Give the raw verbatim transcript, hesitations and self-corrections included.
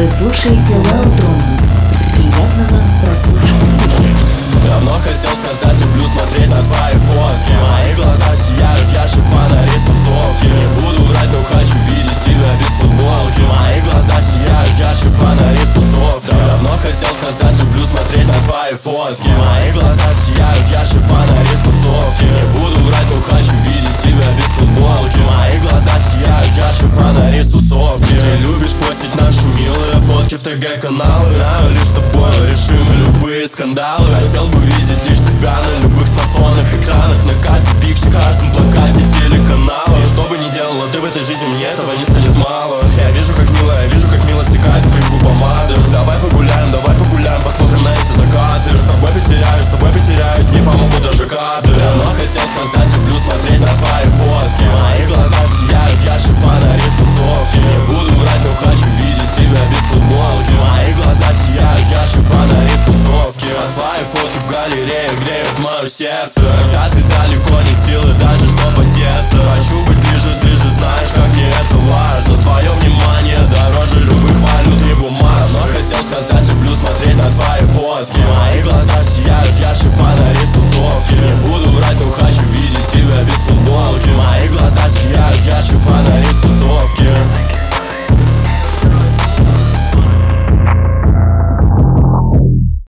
Вы слушаете Loudons. Приятного прослушивания. Давно хотел сказать, люблю смотреть на твои фотки. Мои глаза сияют ярче фонарей с тусовки. Не буду врать, но хочу видеть тебя без футболки. Мои глаза сияют ярче фонарей с тусовки. Давно хотел сказать, люблю смотреть на твои фотки. Мои глаза сияют ярче фонарей с тусовки. Не буду врать, но хочу видеть тебя без футболки. Мои глаза сияют ярче фонарей с тусовки. Ты любишь постить наши милые фотки в ТГ-каналы. Знаю лишь с тобой решим любые скандалы. Хотел бы видеть лишь тебя на любых смартфонах, экранах, на каждом пикче, каждом плакате телеканала. И что бы ни делала ты в этой жизни, мне этого не станет мало. Я вижу, как мило, я вижу, как мило стекает с твоих губ помады. Давай погуляем, давай погуляем, посмотрим на эти закаты. С тобой потеряюсь, с тобой потеряюсь, не помогут даже кадры. Давно хотел сказать, люблю смотреть на твои фотки. Мои глаза сияют ярче фонарей с тусовки. Не буду врать, но хочу видеть тебя без футболки. Мои глаза сияют ярче фонарей с тусовки. А твои фотки в галерее греют мое сердце. Когда ты далеко, нет силы даже чтоб одеться. Хочу быть ближе, ты же знаешь, как мне это важно. Твое внимание дороже любых валют и бумаг.